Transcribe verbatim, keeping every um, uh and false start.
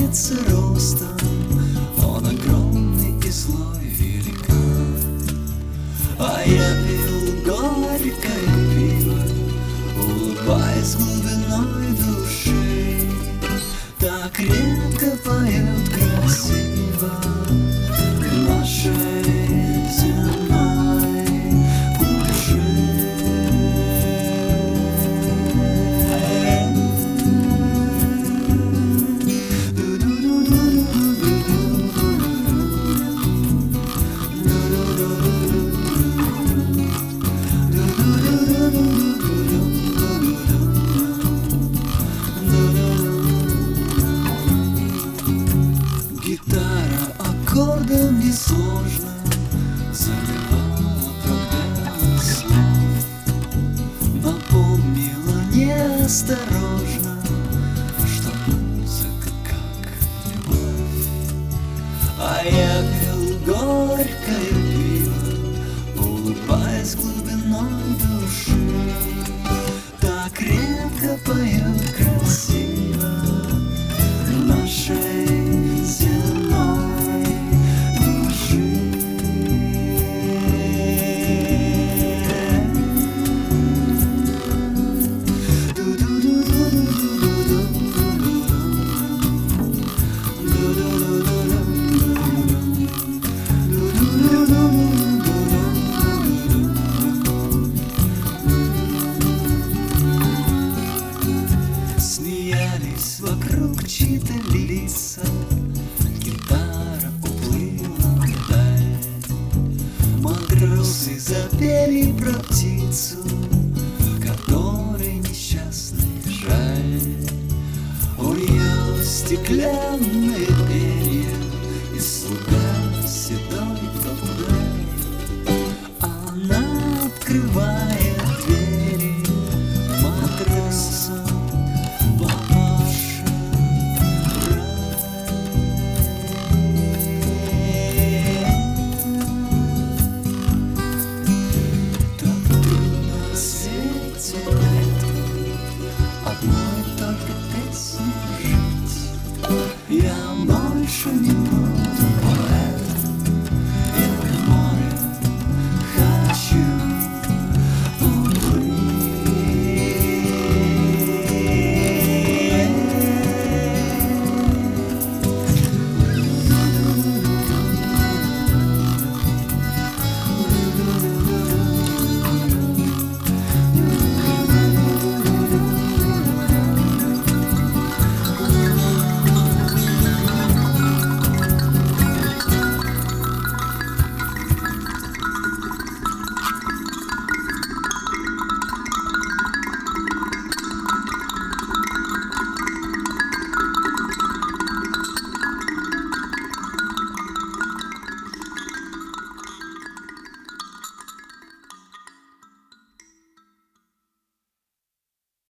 отличается ростом, он огромный и злой великан. А я пил горькое пиво, улыбаясь глубиной души. Так редко поют красиво нашей земной души. Гитара аккордом несложно заливала пробелы слов, напомнила неосторожно, что музыка как любовь. А я пил горькое пиво, улыбаясь глубиной души. Так редко поют красиво нашей земной души. Смеялись вокруг чьи-то лица, гитара уплыла вдаль. Матросы запели про птицу, которой несчастный жаль. Уел стеклянные перья и слуга седой попугай. Она открывает двери матросам, одной только песни жить. Я больше не буду